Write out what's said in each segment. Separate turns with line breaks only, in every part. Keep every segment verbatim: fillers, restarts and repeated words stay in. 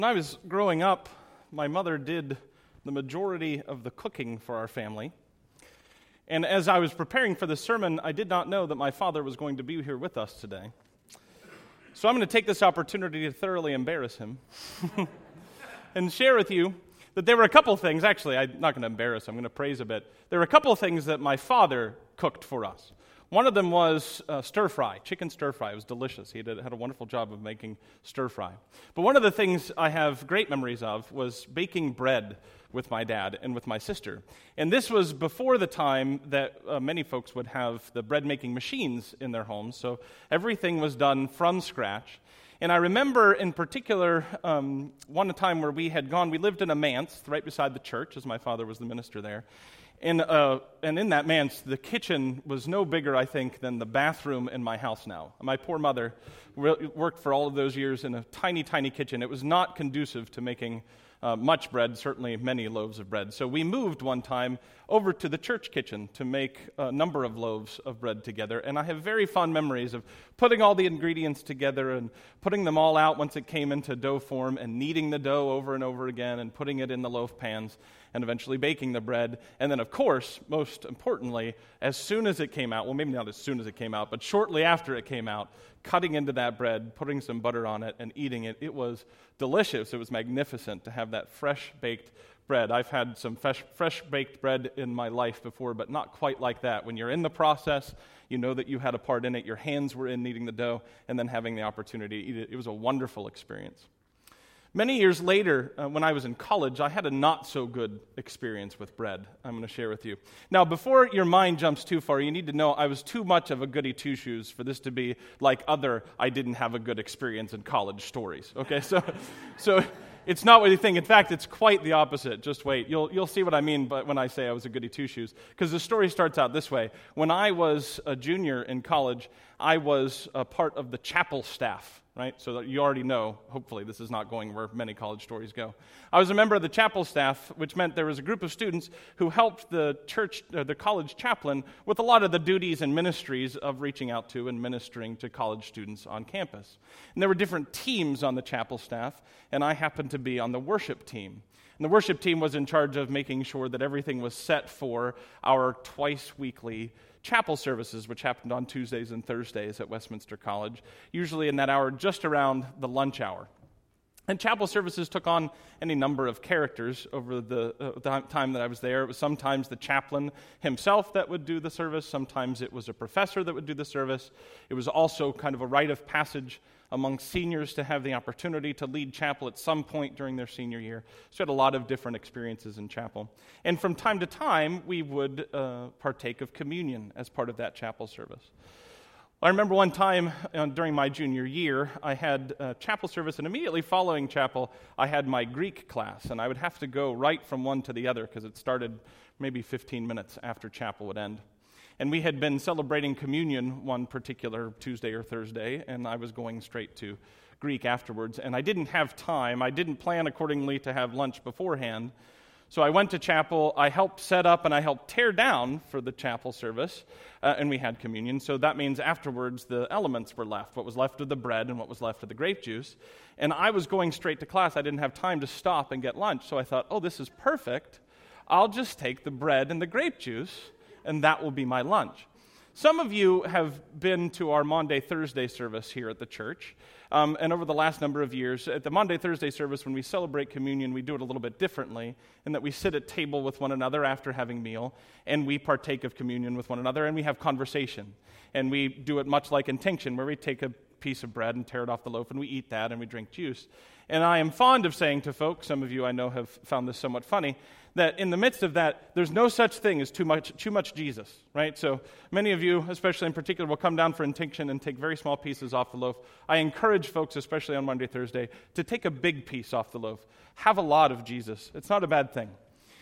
When I was growing up, my mother did the majority of the cooking for our family. And as I was preparing for this sermon, I did not know that my father was going to be here with us today. So I'm going to take this opportunity to thoroughly embarrass him and share with you that there were a couple things, actually, I'm not going to embarrass, I'm going to praise a bit. There were a couple of things that my father cooked for us. One of them was uh, stir-fry, chicken stir-fry. It was delicious. He had a, had a wonderful job of making stir-fry. But one of the things I have great memories of was baking bread with my dad and with my sister. And this was before the time that uh, many folks would have the bread-making machines in their homes, so everything was done from scratch. And I remember in particular um, one time where we had gone, we lived in a manse right beside the church, as my father was the minister there. And, uh, and in that manse, the kitchen was no bigger, I think, than the bathroom in my house now. My poor mother re- worked for all of those years in a tiny, tiny kitchen. It was not conducive to making uh, much bread, certainly many loaves of bread. So we moved one time over to the church kitchen to make a number of loaves of bread together. And I have very fond memories of putting all the ingredients together and putting them all out once it came into dough form and kneading the dough over and over again and putting it in the loaf pans and eventually baking the bread. And then, of course, most importantly, as soon as it came out, well, maybe not as soon as it came out, but shortly after it came out, cutting into that bread, putting some butter on it, and eating it. It was delicious. It was magnificent to have that fresh-baked bread. I've had some fresh, fresh-baked bread in my life before, but not quite like that. When you're in the process, you know that you had a part in it. Your hands were in kneading the dough, and then having the opportunity to eat it. It was a wonderful experience. Many years later, uh, when I was in college, I had a not-so-good experience with bread I'm going to share with you. Now, before your mind jumps too far, you need to know I was too much of a goody two-shoes for this to be like other I didn't have a good experience in college stories, okay? So so it's not what you think. In fact, it's quite the opposite. Just wait. You'll you'll see what I mean but when I say I was a goody two-shoes, because the story starts out this way. When I was a junior in college, I was a part of the chapel staff. Right, so that you already know, hopefully this is not going where many college stories go. I was a member of the chapel staff, which meant there was a group of students who helped the church, uh, the college chaplain with a lot of the duties and ministries of reaching out to and ministering to college students on campus. And there were different teams on the chapel staff, and I happened to be on the worship team. And the worship team was in charge of making sure that everything was set for our twice weekly chapel services, which happened on Tuesdays and Thursdays at Westminster College, usually in that hour just around the lunch hour. And chapel services took on any number of characters over the, uh, the time that I was there. It was sometimes the chaplain himself that would do the service. Sometimes it was a professor that would do the service. It was also kind of a rite of passage among seniors to have the opportunity to lead chapel at some point during their senior year. So we had a lot of different experiences in chapel. And from time to time, we would uh, partake of communion as part of that chapel service. I remember one time uh, during my junior year, I had uh, chapel service, and immediately following chapel, I had my Greek class, and I would have to go right from one to the other because it started maybe fifteen minutes after chapel would end. And we had been celebrating communion one particular Tuesday or Thursday, and I was going straight to Greek afterwards, and I didn't have time. I didn't plan accordingly to have lunch beforehand. So I went to chapel, I helped set up, and I helped tear down for the chapel service, uh, and we had communion. So that means afterwards the elements were left, what was left of the bread and what was left of the grape juice. And I was going straight to class. I didn't have time to stop and get lunch, so I thought, oh, this is perfect. I'll just take the bread and the grape juice, and that will be my lunch. Some of you have been to our Maundy Thursday service here at the church, um, and over the last number of years, at the Maundy Thursday service, when we celebrate communion, we do it a little bit differently, in that we sit at table with one another after having meal, and we partake of communion with one another, and we have conversation. And we do it much like Intinction, where we take a piece of bread and tear it off the loaf, and we eat that, and we drink juice. And I am fond of saying to folks, some of you I know have found this somewhat funny, that in the midst of that, there's no such thing as too much too much Jesus, right? So many of you, especially in particular, will come down for Intinction and take very small pieces off the loaf. I encourage folks, especially on Monday, Thursday, to take a big piece off the loaf. Have a lot of Jesus. It's not a bad thing.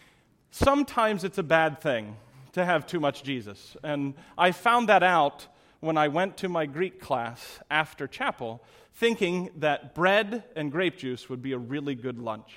Sometimes it's a bad thing to have too much Jesus. And I found that out when I went to my Greek class after chapel, thinking that bread and grape juice would be a really good lunch.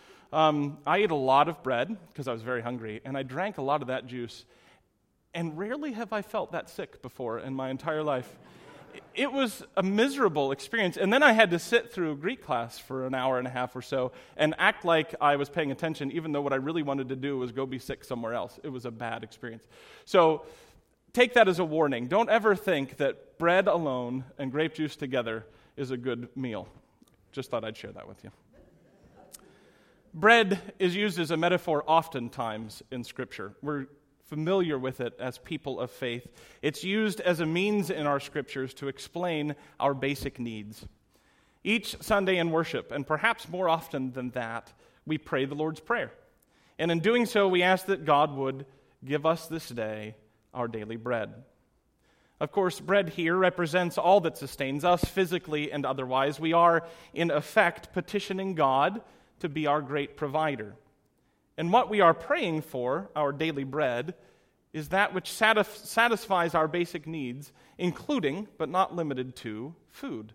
Um, I ate a lot of bread because I was very hungry, and I drank a lot of that juice, and rarely have I felt that sick before in my entire life. It was a miserable experience. And then I had to sit through Greek class for an hour and a half or so and act like I was paying attention, even though what I really wanted to do was go be sick somewhere else. It was a bad experience. So take that as a warning. Don't ever think that bread alone and grape juice together is a good meal. Just thought I'd share that with you. Bread is used as a metaphor oftentimes in Scripture. We're familiar with it as people of faith. It's used as a means in our Scriptures to explain our basic needs. Each Sunday in worship, and perhaps more often than that, we pray the Lord's Prayer. And in doing so, we ask that God would give us this day our daily bread. Of course, bread here represents all that sustains us physically and otherwise. We are, in effect, petitioning God to be our great provider. And what we are praying for, our daily bread, is that which satisf- satisfies our basic needs, including, but not limited to, food.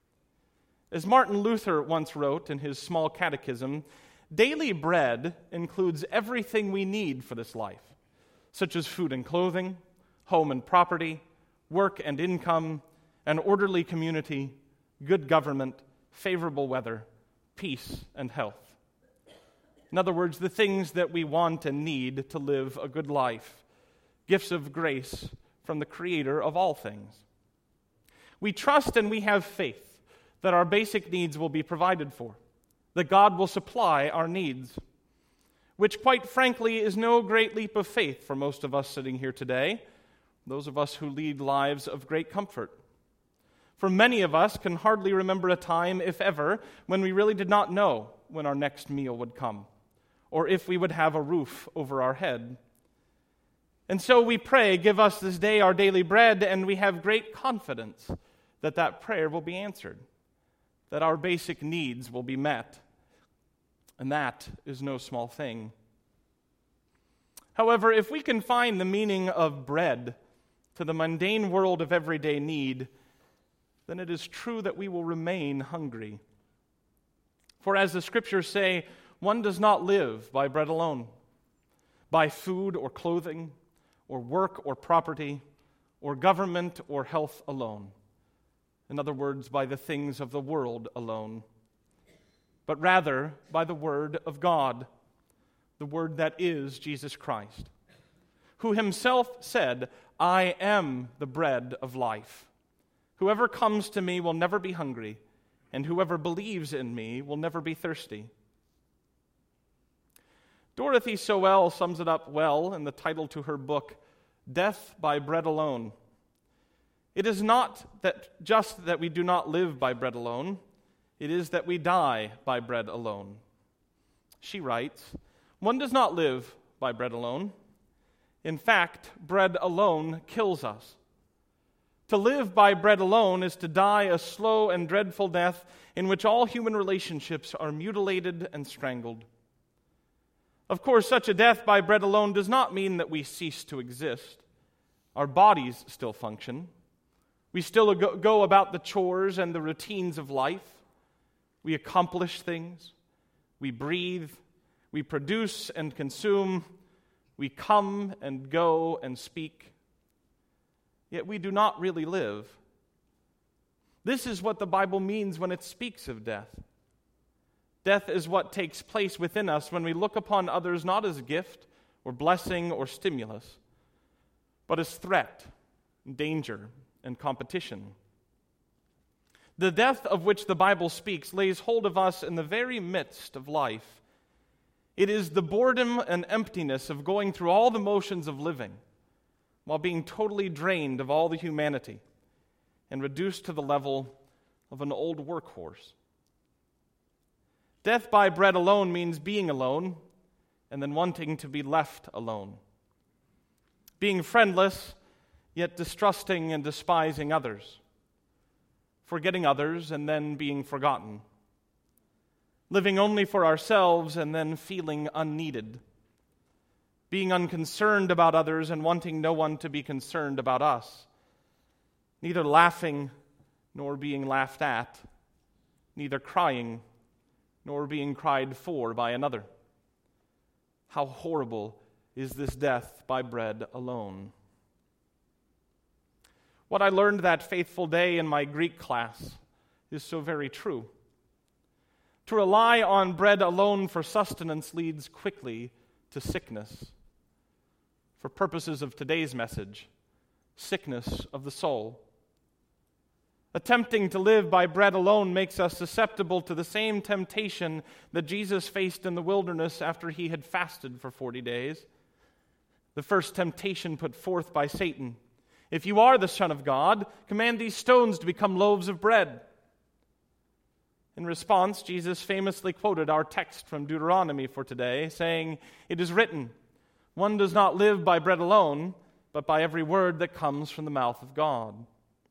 As Martin Luther once wrote in his Small Catechism, daily bread includes everything we need for this life, such as food and clothing, home and property, work and income, an orderly community, good government, favorable weather, peace and health. In other words, the things that we want and need to live a good life, gifts of grace from the Creator of all things. We trust and we have faith that our basic needs will be provided for, that God will supply our needs, which quite frankly is no great leap of faith for most of us sitting here today, those of us who lead lives of great comfort. For many of us can hardly remember a time, if ever, when we really did not know when our next meal would come, or if we would have a roof over our head. And so we pray, give us this day our daily bread, and we have great confidence that that prayer will be answered, that our basic needs will be met. And that is no small thing. However, if we confine the meaning of bread to the mundane world of everyday need, then it is true that we will remain hungry. For as the Scriptures say, one does not live by bread alone, by food or clothing, or work or property, or government or health alone. In other words, by the things of the world alone, but rather by the Word of God, the Word that is Jesus Christ, who himself said, I am the bread of life. Whoever comes to me will never be hungry, and whoever believes in me will never be thirsty. Dorothy Sowell sums it up well in the title to her book, Death by Bread Alone. It is not that just that we do not live by bread alone, it is that we die by bread alone. She writes, one does not live by bread alone. In fact, bread alone kills us. To live by bread alone is to die a slow and dreadful death in which all human relationships are mutilated and strangled. Of course, such a death by bread alone does not mean that we cease to exist. Our bodies still function. We still go about the chores and the routines of life. We accomplish things. We breathe. We produce and consume. We come and go and speak. Yet we do not really live. This is what the Bible means when it speaks of death. Death is what takes place within us when we look upon others not as gift or blessing or stimulus, but as threat, danger, and competition. The death of which the Bible speaks lays hold of us in the very midst of life. It is the boredom and emptiness of going through all the motions of living while being totally drained of all the humanity and reduced to the level of an old workhorse. Death by bread alone means being alone and then wanting to be left alone. Being friendless, yet distrusting and despising others. Forgetting others and then being forgotten. Living only for ourselves and then feeling unneeded. Being unconcerned about others and wanting no one to be concerned about us. Neither laughing nor being laughed at. Neither crying nor being cried for by another. How horrible is this death by bread alone. What I learned that faithful day in my Greek class is so very true. To rely on bread alone for sustenance leads quickly to sickness. For purposes of today's message, sickness of the soul. Attempting to live by bread alone makes us susceptible to the same temptation that Jesus faced in the wilderness after he had fasted for forty days. The first temptation put forth by Satan. If you are the Son of God, command these stones to become loaves of bread. In response, Jesus famously quoted our text from Deuteronomy for today, saying, "It is written, one does not live by bread alone, but by every word that comes from the mouth of God."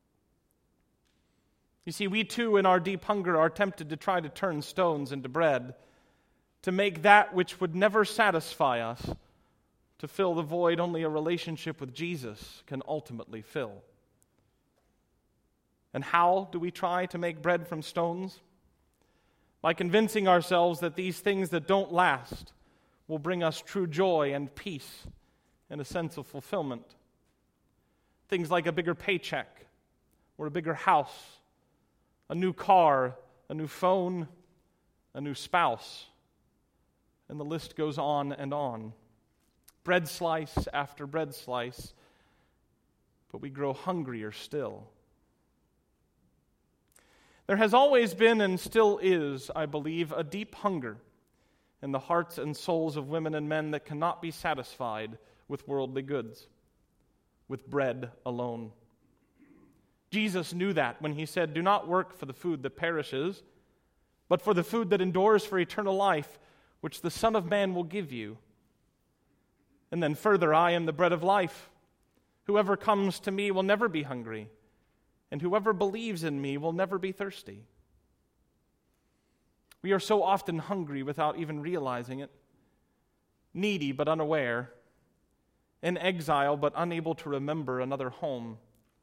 You see, we too, in our deep hunger, are tempted to try to turn stones into bread, to make that which would never satisfy us, to fill the void only a relationship with Jesus can ultimately fill. And how do we try to make bread from stones? By convincing ourselves that these things that don't last will bring us true joy and peace and a sense of fulfillment. Things like a bigger paycheck or a bigger house, a new car, a new phone, a new spouse, and the list goes on and on. Bread slice after bread slice, but we grow hungrier still. There has always been and still is, I believe, a deep hunger in the hearts and souls of women and men that cannot be satisfied with worldly goods, with bread alone. Jesus knew that when he said, "Do not work for the food that perishes, but for the food that endures for eternal life, which the Son of Man will give you." And then further, "I am the bread of life. Whoever comes to me will never be hungry, and whoever believes in me will never be thirsty." We are so often hungry without even realizing it, needy but unaware, in exile but unable to remember another home.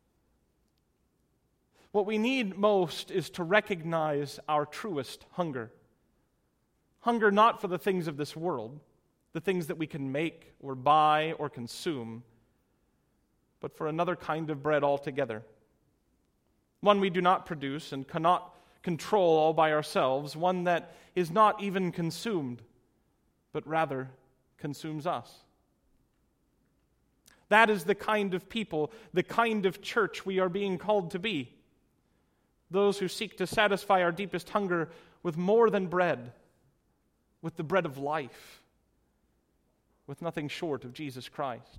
What we need most is to recognize our truest hunger. Hunger not for the things of this world, the things that we can make or buy or consume, but for another kind of bread altogether. One we do not produce and cannot control all by ourselves, one that is not even consumed, but rather consumes us. That is the kind of people, the kind of church we are being called to be. Those who seek to satisfy our deepest hunger with more than bread, with the bread of life, with nothing short of Jesus Christ.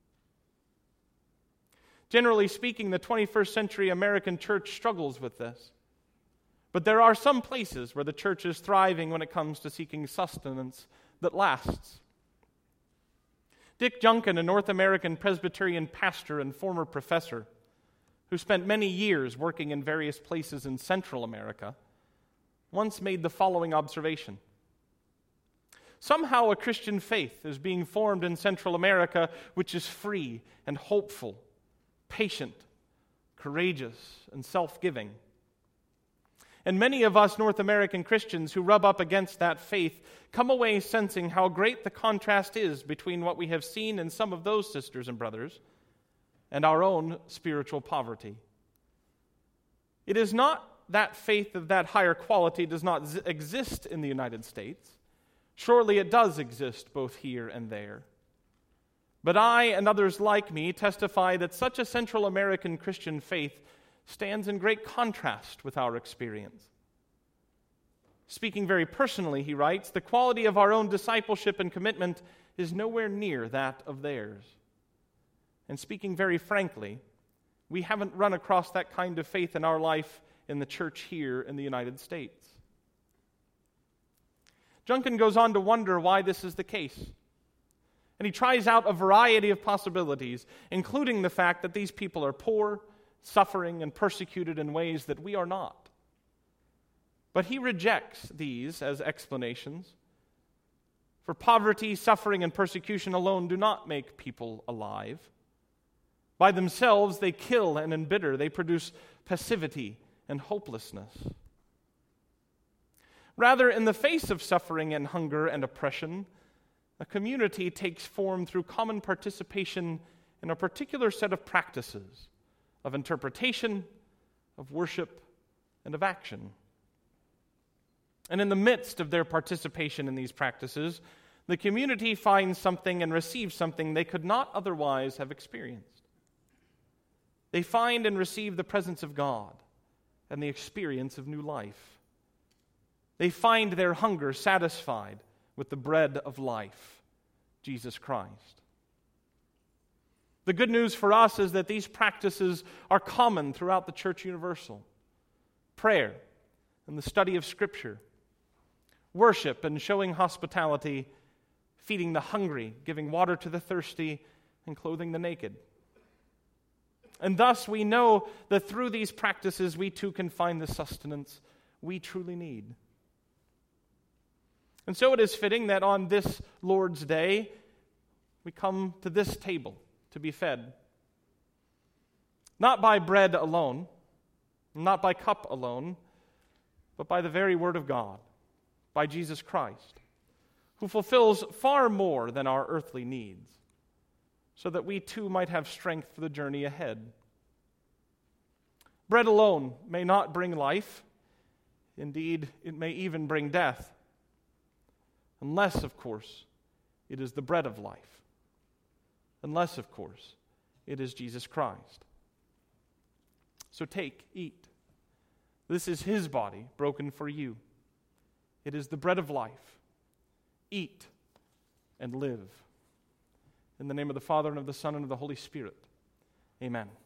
Generally speaking, the twenty-first century American church struggles with this. But there are some places where the church is thriving when it comes to seeking sustenance that lasts. Dick Junkin, a North American Presbyterian pastor and former professor who spent many years working in various places in Central America, once made the following observation. Somehow a Christian faith is being formed in Central America which is free and hopeful, patient, courageous, and self-giving. And many of us North American Christians who rub up against that faith come away sensing how great the contrast is between what we have seen in some of those sisters and brothers and our own spiritual poverty. It is not that faith of that higher quality does not z- exist in the United States. Surely it does exist both here and there. But I and others like me testify that such a Central American Christian faith stands in great contrast with our experience. Speaking very personally, he writes, the quality of our own discipleship and commitment is nowhere near that of theirs. And speaking very frankly, we haven't run across that kind of faith in our life in the church here in the United States. Junkin goes on to wonder why this is the case. And he tries out a variety of possibilities, including the fact that these people are poor, suffering, and persecuted in ways that we are not. But he rejects these as explanations. For poverty, suffering, and persecution alone do not make people alive. By themselves, they kill and embitter. They produce passivity and hopelessness. Rather, in the face of suffering and hunger and oppression, a community takes form through common participation in a particular set of practices, of interpretation, of worship, and of action. And in the midst of their participation in these practices, the community finds something and receives something they could not otherwise have experienced. They find and receive the presence of God and the experience of new life. They find their hunger satisfied with the bread of life, Jesus Christ. The good news for us is that these practices are common throughout the Church Universal. Prayer and the study of Scripture, worship and showing hospitality, feeding the hungry, giving water to the thirsty, and clothing the naked. And thus we know that through these practices we too can find the sustenance we truly need. And so it is fitting that on this Lord's Day we come to this table to be fed. Not by bread alone, not by cup alone, but by the very Word of God, by Jesus Christ, who fulfills far more than our earthly needs, so that we too might have strength for the journey ahead. Bread alone may not bring life. Indeed, it may even bring death. Unless, of course, it is the bread of life. Unless, of course, it is Jesus Christ. So take, eat. This is His body broken for you. It is the bread of life. Eat and live. In the name of the Father, and of the Son, and of the Holy Spirit. Amen.